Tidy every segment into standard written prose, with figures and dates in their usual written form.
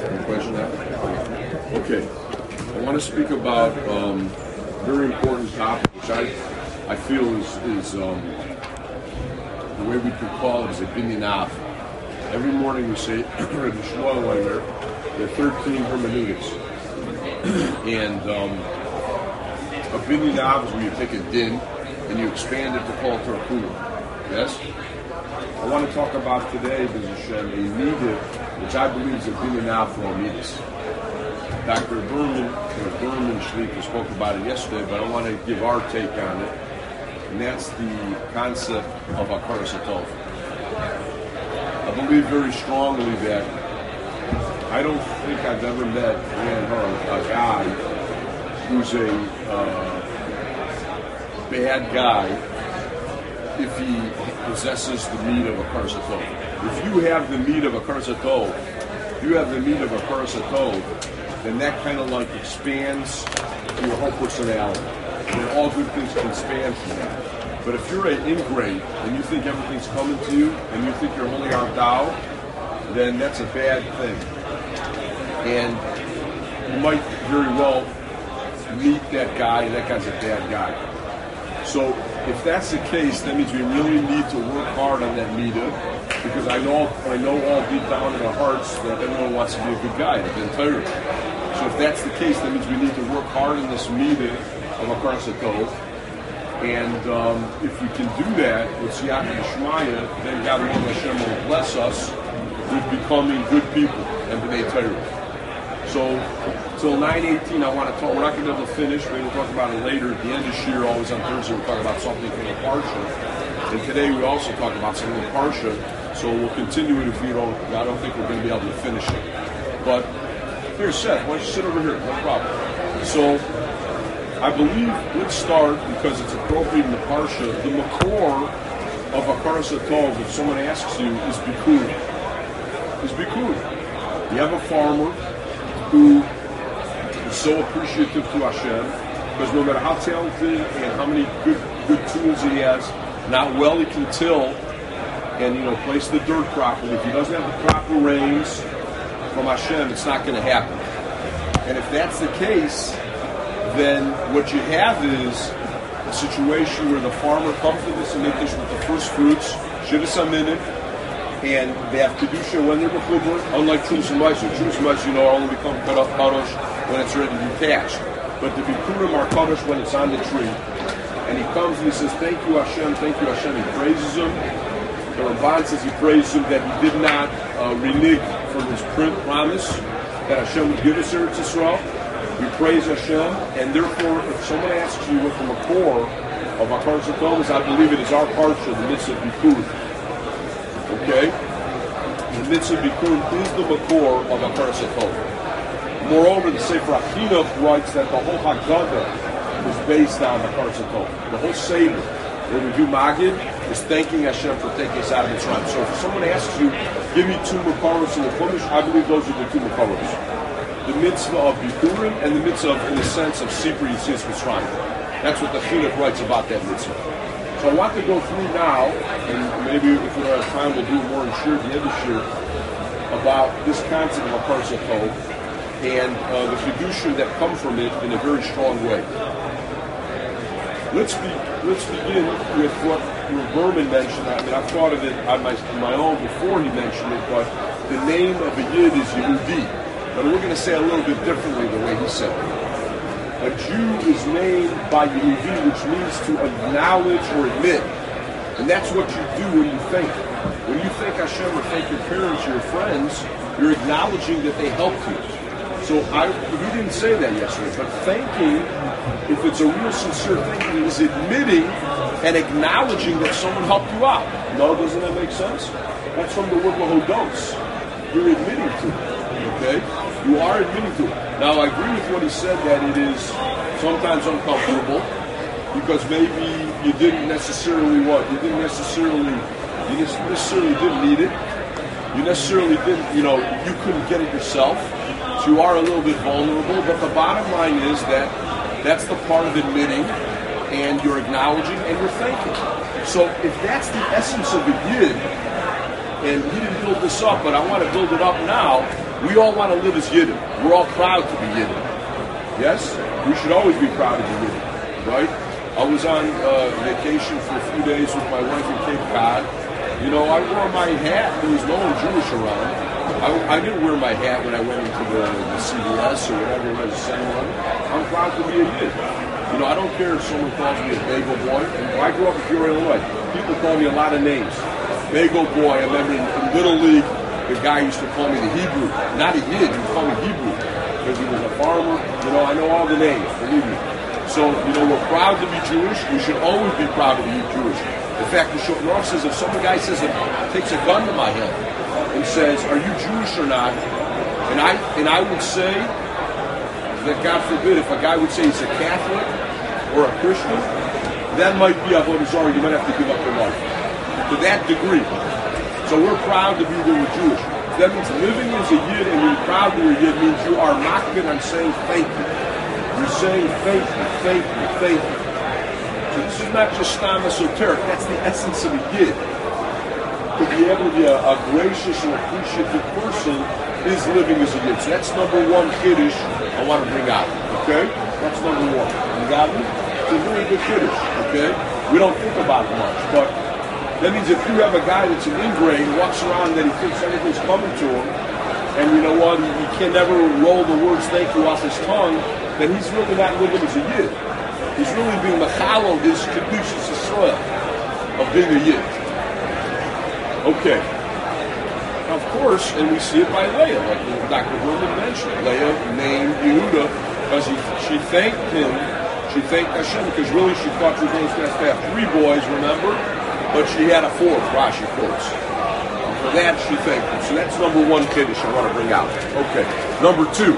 Any question now? Okay. I want to speak about a very important topic, which I feel is the way we could call it is a binyan av. Every morning we say, Rabbi Shmuel Weimer, there are 13 hermeneutics. And a binyan av is where you take a din and you expand it to call it Torah. Yes? I want to talk about today, B'ez Hashem, a midah, which I believe is a binyan av for midas. Dr. Berman Shlicha spoke about it yesterday, but I want to give our take on it, and that's the concept of Hakaras HaTov. I believe very strongly that I don't think I've ever met a guy who's a bad guy if he possesses the meat of Hakaras HaTov. If you have the meat of Hakaras HaTov, then that kind of like expands your whole personality. And all good things can span from that. But if you're an ingrate and you think everything's coming to you and you think you're holding on Tao, then that's a bad thing. And you might very well meet that guy and that guy's a bad guy. So if that's the case, that means we really need to work hard on that midah, because I know all deep down in our hearts that everyone wants to be a good guy, the entire. So if that's the case, that means we need to work hard in this midah of Hakaras HaTov. And if we can do that with Siyata Yishmaya, then God Hashem will bless us with becoming good people and B'nai Torah. So till 9:18, I want to talk. We're not going to be able to finish. Maybe we'll talk about it later at the end of Shir. Always on Thursday, we'll talk about something from the Parsha. And today we also talk about something in the Parsha. So we'll continue it if we don't. I don't think we're going to be able to finish it. But here, Seth, why don't you sit over here? No problem. So I believe, let's start, because it's appropriate in the Parsha, the makor of Hakaras HaTov, if someone asks you, is Bikur. You have a farmer who is so appreciative to Hashem, because no matter how talented and how many good tools he has, not well he can till and place the dirt properly. If he doesn't have the proper rains from Hashem, it's not going to happen. And if that's the case, then what you have is a situation where the farmer comes to this mikdash with the first fruits, Shivas Aminim, and they have Kedusha when they're Mechuber, unlike Trumas Ma'aser. Trumas Ma'aser, only become Kadosh when it's ready to be detached. But the Bikurim are Kadosh when it's on the tree. And he comes and he says, thank you Hashem. He praises him. The Ramban says he praised him that he did not renege from his promise that Hashem would give us Eretz Yisrael. We praise Hashem, and therefore, if someone asks you what the makor of Hakaras HaTov is, I believe it is our parsha, the mitzvah Bikur. Okay? The mitzvah Bikur is the makor of Hakaras HaTov. Moreover, the Sefer HaChinuch writes that the whole Haggadah is based on Hakaras HaTov. The whole Seder, when we do Magid, is thanking Hashem for taking us out of Mitzrayim. So if someone asks you, give me two makoros in the Chumash, I believe those are the two makoros. The mitzvah of Bikurim and the mitzvah of, in the sense of Sipri Yitzis Mitzrayim. That's what the Chinuch writes about that mitzvah. So I want to go through now, and maybe if we don't have time, we'll do more in Shir, the other Shir, about this concept of Hakaras HaTov and the Kedusha that come from it in a very strong way. Let's begin with what Berman mentioned. I mean, I've thought of it on my own before he mentioned it, but the name of a Yid is Yehudi. But we're going to say a little bit differently the way he said it. A Jew is named by Yehudi, which means to acknowledge or admit. And that's what you do when you thank. When you thank Hashem or thank your parents or your friends, you're acknowledging that they helped you. So he didn't say that yesterday, but thanking, if it's a real sincere thanking, is admitting and acknowledging that someone helped you out. No, doesn't that make sense? That's from the word lahodos. You're admitting to it. Okay? You are admitting to it. Now, I agree with what he said, that it is sometimes uncomfortable because maybe you didn't necessarily didn't need it. You necessarily didn't, you couldn't get it yourself. So you are a little bit vulnerable. But the bottom line is that that's the part of admitting, and you're acknowledging, and you're thanking. So if that's the essence of a Yid, and he didn't build this up, but I want to build it up now, We all want to live as Yidden. We're all proud to be Yidden. Yes? We should always be proud to be Yidden, right? I was on vacation for a few days with my wife in Cape Cod. You know, I wore my hat. There was no one Jewish around. I didn't wear my hat when I went into the CVS or whatever it was, anyone. I'm proud to be a Yid. You know, I don't care if someone calls me a bagel boy. I grew up in Peoria, Illinois. People call me a lot of names. Bagel boy. I remember in Little League, the guy used to call me the Hebrew. Not a Yid, he would call me Hebrew because he was a farmer. You know, I know all the names, believe me. So, you know, we're proud to be Jewish. We should always be proud to be Jewish. In fact, the Shulchan Aruch says if some guy says takes a gun to my head and says, "Are you Jewish or not?" and I would say that, God forbid, if a guy would say he's a Catholic or a Christian, that might be a Avodah you might have to give up your life to that degree. So we're proud to be that we're Jewish. That means living as a Yid and being proud that you're a Yid means you are makbid on saying thank you. You're saying thank you, thank you, thank you. So this is not just stam esoteric, that's the essence of a Yid. To be able to be a gracious and appreciative person is living as a Yid. So that's number one Kiddush I want to bring out, okay? That's number one. You got me? It's a very good Kiddush, okay? We don't think about it much, but that means if you have a guy that's an ingrate, walks around and he thinks everything's coming to him, and you know what, he can never roll the words thank you off his tongue, then he's really not living as a Yid. He's really being machalo his Kedushas Yisrael of being a Yid. Okay. Now, of course, and we see it by Leah, like Dr. Berman mentioned. Leah named Yehuda because she thanked him, she thanked Hashem, because really she thought she was going to have 3 boys, remember? But she had a 4th, Rashi quotes. For that, she thanked him. So that's number one Kiddush I want to bring out. Okay. Number 2.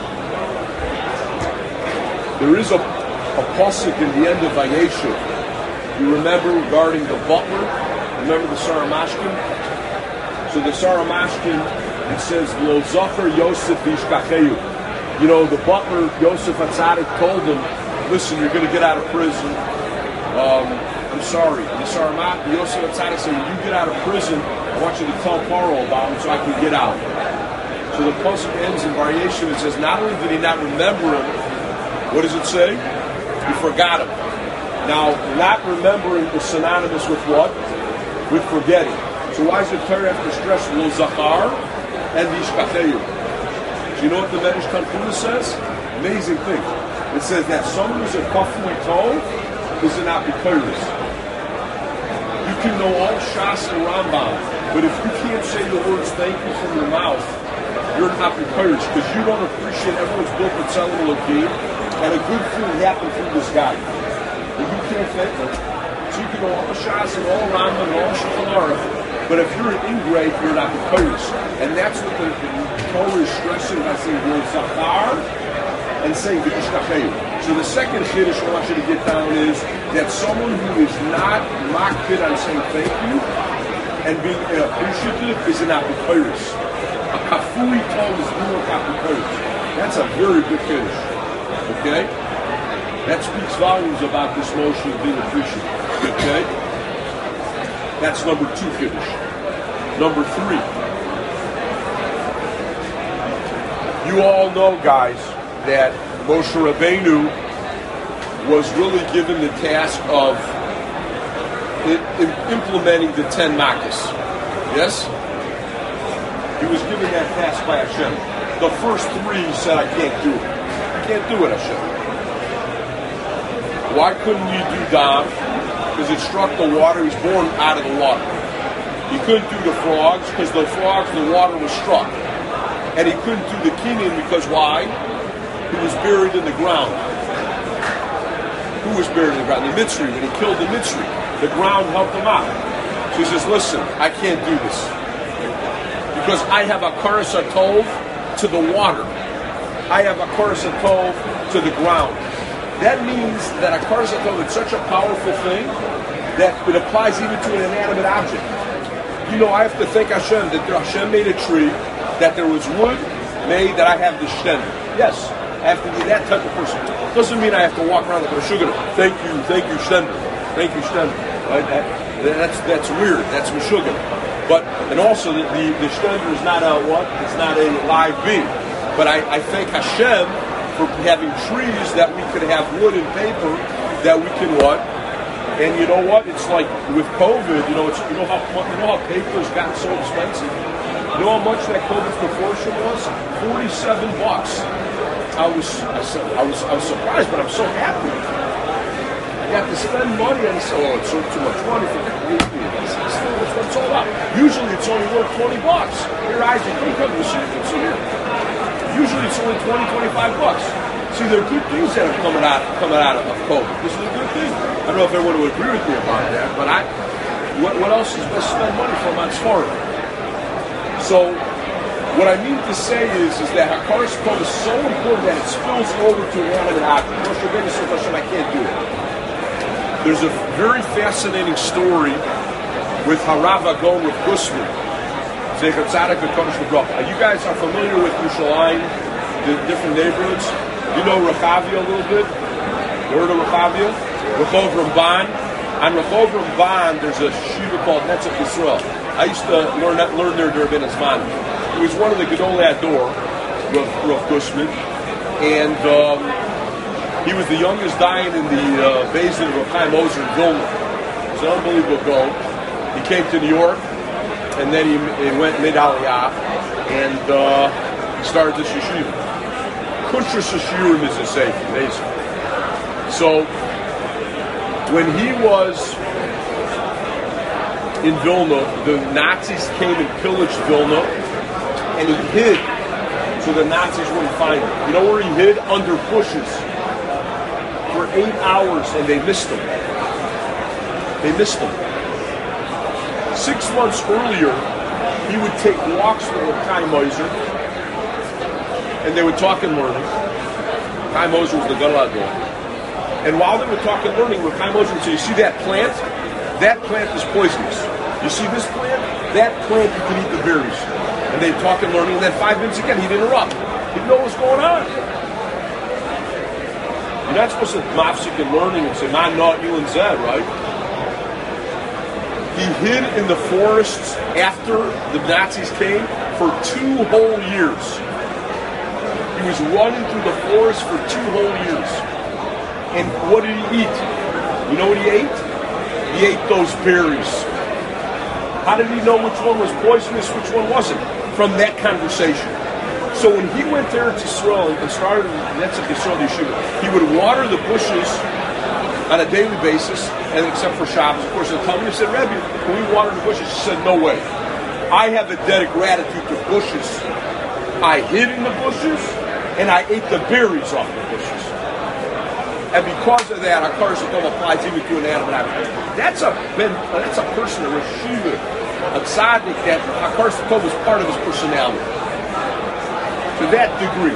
There is a pasuk in the end of Vayeshev. You remember regarding the butler? Remember the Saramashkin? So the Saramashkin, it says, Lo Zachar Yosef Vishkacheyu. You know, the butler, Yosef Hatzadik, told him, listen, you're going to get out of prison. I'm sorry. The Saramashkin, Yosef Hatzadik said, when you get out of prison, I want you to tell Paro about him so I can get out. So the pasuk ends in Vayeshev. It says, not only did he not remember him, what does it say? You forgot him. Now, not remembering is synonymous with what? With forgetting. So why does the Torah have to stress Lo Zachar and Yishkacheyu? Do you know what the Medrash Tanchuma says? Amazing thing. It says that someone who's a kafui tov is an apikoros. You can know all Shas and Rambam, but if you can't say the words thank you from your mouth, you're an apikoros because you don't appreciate everyone's built with Tzelem Elokim. And a good thing happened through this guy. And you can't thank him. So you can know all the Shas and all Rambam and all Shulchan Aruch, but if you're an ingrate, you're not the Kodesh. And that's what the Torah is stressing by saying Lo Zachar and saying V'Yishkacheyu. So the second Kiddush I want you to get down is that someone who is not makbid on saying thank you and being appreciative is an apikoros. A kafui tov is doing apikoros. That's a very good Kiddush. Okay? That speaks volumes about this notion of being appreciative. Okay? That's number 2 Kiddush. Number 3. You all know, guys, that Moshe Rabbeinu was really given the task of implementing the 10 Makkos. Yes? He was given that task by Hashem. The first 3 he said, I can't do it. Can't do it, Hashem. Why couldn't you do Dam? Because it struck the water. He was born out of the water. He couldn't do the frogs because the water was struck. And he couldn't do the Kinyan because why? He was buried in the ground. Who was buried in the ground? The Mitzri. When he killed the Mitzri, the ground helped him out. So he says, listen, I can't do this. Because I have a Karas HaTov to the water. I have a Karas HaTov to the ground. That means that a Karas HaTov is such a powerful thing that it applies even to an inanimate object. You know, I have to thank Hashem that Hashem made a tree, that there was wood made, that I have the shtender. Yes, I have to be that type of person. Doesn't mean I have to walk around like a sugar. Thank you, shtender. Thank you, shtender. Right? That's weird. That's meshuggah. But and also the Stender is not a what? It's not a live beam. But I thank Hashem for having trees that we could have wood and paper that we can what? And you know what? It's like with COVID. You know how paper's gotten so expensive. You know how much that COVID proportion was? $47. I was surprised, but I'm so happy. I got to spend money, and I said, "Oh, it's too much money for that." That's what it's all about. Usually, it's only worth $20. Your eyes are pretty good. You see here. Usually, it's only $20-25. See, there are good things that are coming out of COVID. This is a good thing. I don't know if everyone would agree with me about that, but what else is best spend money from on Sparta? So, what I mean to say is that Hakaras Tov is so important that it spills over to inanimate objects. I can't do it. There's a very fascinating story with Harav Agon with Gusman. You guys are familiar with Yerushalayim, the different neighborhoods. You know Rechavia a little bit? You heard of Rechavia? Rehov Ramban. On Rehov Ramban, there's a yeshiva called Netzach Yisrael. I used to learn there during Ben Azman. He was one of the Gedolei Ador, Rav Gusman, and he was the youngest dying in the Beis Din of Rav Chaim Ozer in Vilna. It was an unbelievable goal. He came to New York, and then he went mid Aliyah, and he started this yeshiva. Kuntras Yeshirim is a safe, amazing. So, when he was in Vilna, the Nazis came and pillaged Vilna, and he hid so the Nazis wouldn't find him. You know where he hid? Under bushes for 8 hours, and they missed him. They missed him. 6 months earlier, he would take walks with Chaim Ozer, and they would talk and learn. Chaim Ozer was the Gadol Ador. And while they were talking and learning, Chaim Ozer would say, "You see that plant? That plant is poisonous. You see this plant? That plant, you can eat the berries." And they'd talk and learning, and then 5 minutes again, he'd interrupt. He'd know what's going on. You're not supposed to mafsik and learning and say, "Man, not you and Zed," right? He hid in the forests after the Nazis came for 2 whole years. He was running through the forest for 2 whole years. And what did he eat? You know what he ate? He ate those berries. How did he know which one was poisonous, which one wasn't? From that conversation. So when he went there to Israel and started Netzach Yisrael Yeshiva, he would water the bushes on a daily basis, and except for Shabbos, of course, the Talmud said, "Rebbe, can we water the bushes?" He said, "No way. I have a debt of gratitude to bushes. I hid in the bushes, and I ate the berries off the bushes." And because of that, Hakaras Tov applies even to an animate object. That's a person, a Rashiva, a tzaddik, that Hakaras Tov was part of his personality. To that degree.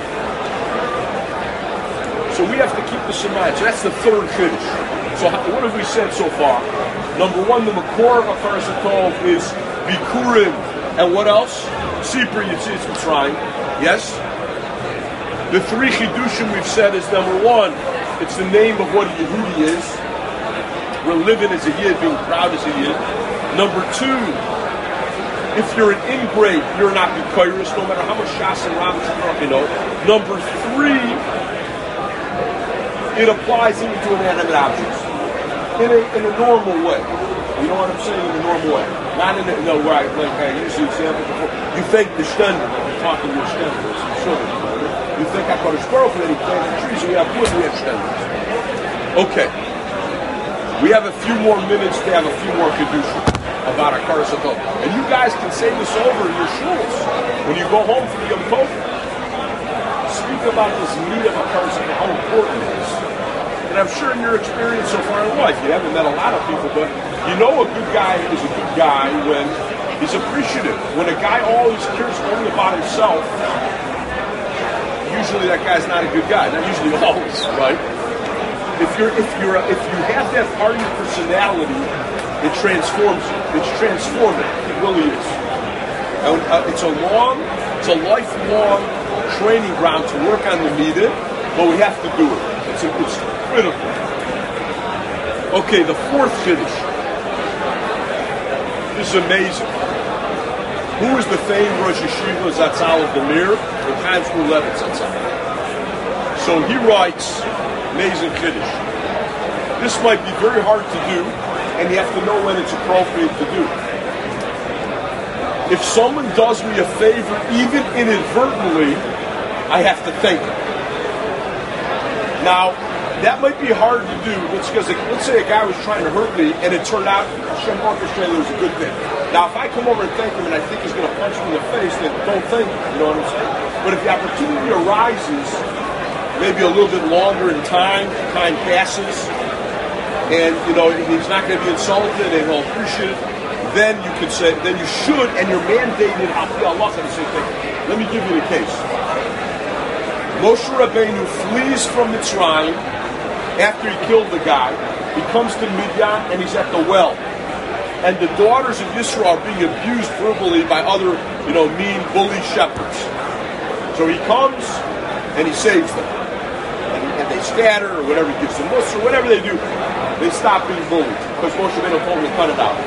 So we have to keep this in mind. So that's the third Kiddush. So what have we said so far? Number one, the Makor of Hakaras Tov is Bikurim. And what else? Sipur Yetzias Mitzrayim. Yes? The 3 Chidushim we've said is number one, it's the name of what a Yehudi is. We're living as a Yid, being proud as a Yid. Number 2, if you're an ingrate, you're not B'Kairis, no matter how much Shas and Rabbis you know. Number 3, it applies even to inanimate objects. In a normal way. You know what I'm saying? In a normal way. Not in a, right, like I used the example before. You think the Stender, you're talking to your Stender, it's children. You think I got a squirrel for that he planted trees, and we have wood, we have Stenders. Okay. We have a few more minutes to have a few more Kedusha about Hakaras Tov. And you guys can say this over in your shuls when you go home from Yom Tov. Speak about this meat of Hakaras Tov, how important it is. And I'm sure in your experience so far in life, you haven't met a lot of people, but you know a good guy is a good guy when he's appreciative. When a guy always cares only about himself, usually that guy's not a good guy. Not usually, always, right? If you have that part of your personality, it transforms you. It's transformative. It really is. And, it's a lifelong training ground to work on the midah, but we have to do it. It's critical. Okay, the 4th Kiddush. This is amazing. Who is the famed Rosh Yeshiva Zatzal of the Mir? And Chaim Shmulevitz Zatzal. So he writes, amazing Kiddush. This might be very hard to do, and you have to know when it's appropriate to do. If someone does me a favor, even inadvertently, I have to thank him. Now, that might be hard to do. Let's say a guy was trying to hurt me, and it turned out Hashem orchestrated it was a good thing. Now, if I come over and thank him, and I think he's going to punch me in the face, then don't thank him. You know what I'm saying? But if the opportunity arises, maybe a little bit longer in time passes, and he's not going to be insulted, and he'll appreciate it. Then you could say, then you should, and you're mandated out to Allah to say thank you. Let me give you the case. Moshe Rabbeinu flees from Mitzrayim after he killed the guy. He comes to Midian and he's at the well. And the daughters of Yisrael are being abused verbally by other, mean, bully shepherds. So he comes and he saves them. And they scatter or whatever, he gives them mussar, or whatever they do. They stop being bullied because Moshe Rabbeinu told them to cut it out.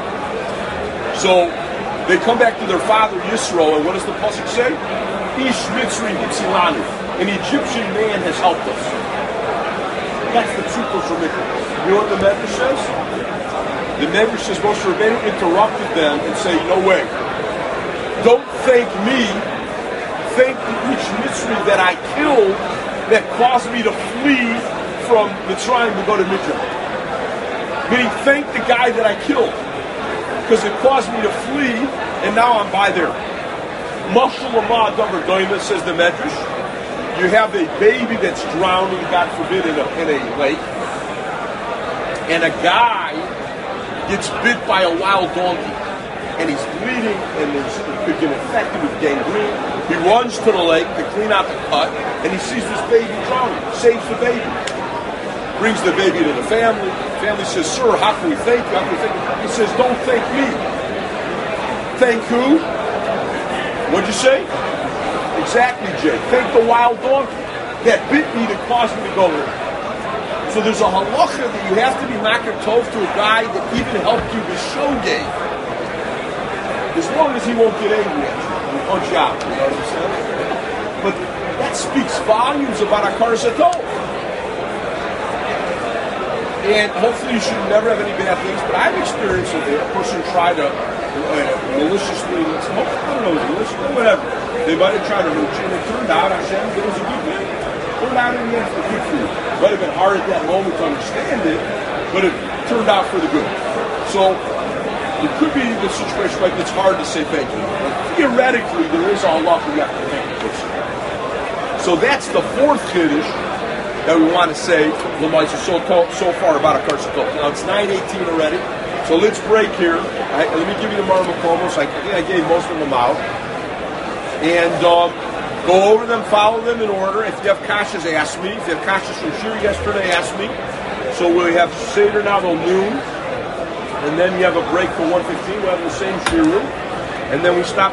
So they come back to their father Yisro, and what does the pasuk say? Ish Mitzri Hitzilanu. An Egyptian man has helped us. That's the true Moshe Rabbeinu. You know what the Medrash says? The Medrash says Moshe Rabbeinu interrupted them and said, no way. Don't thank me. Thank the Ish Mitzri that I killed that caused me to flee from Mitzrayim to go to Midian. Meaning, thank the guy that I killed. Because it caused me to flee, and now I'm by there. Mashal Lamah Davar Doima, says the Medrash. You have a baby that's drowning, God forbid, in a lake, and a guy gets bit by a wild donkey, and he's bleeding, and he could get infected with gangrene. He runs to the lake to clean out the cut, and he sees this baby drowning. Saves the baby. Brings the baby to the family. Family says, sir, how can we thank you? How can we thank you? He says, don't thank me. Thank who? What'd you say? Exactly, Jay. Thank the wild donkey that bit me that caused me to go there. So there's a halacha that you have to be makar tov to a guy that even helped you with shogeg. As long as he won't get angry at you and punch you out. You know what I'm saying? But that speaks volumes about Akar Satov. And hopefully you should never have any bad things, but I've experienced it. A person tried to maliciously, I don't know, maliciously, whatever. They might have tried to hurt you, and it turned out, Hashem, it was a good thing. It turned out in the end for good for you. It might have been hard at that moment to understand it, but it turned out for the good. So, it could be the situation like it's hard to say thank you. But theoretically, there is Allah who you have to thank the person. So that's the fourth Kiddush that we want to say, so far about Akar Satov. Now it's 9:18 already, so let's break here. Let me give you the Mar Makomos. I think I gave most of them out. And go over them, follow them in order. If you have kashas, ask me. If you have kashas from Shir yesterday, ask me. So we have Seder now till noon, and then you have a break for 1:15. We'll have the same Shir, and then we stop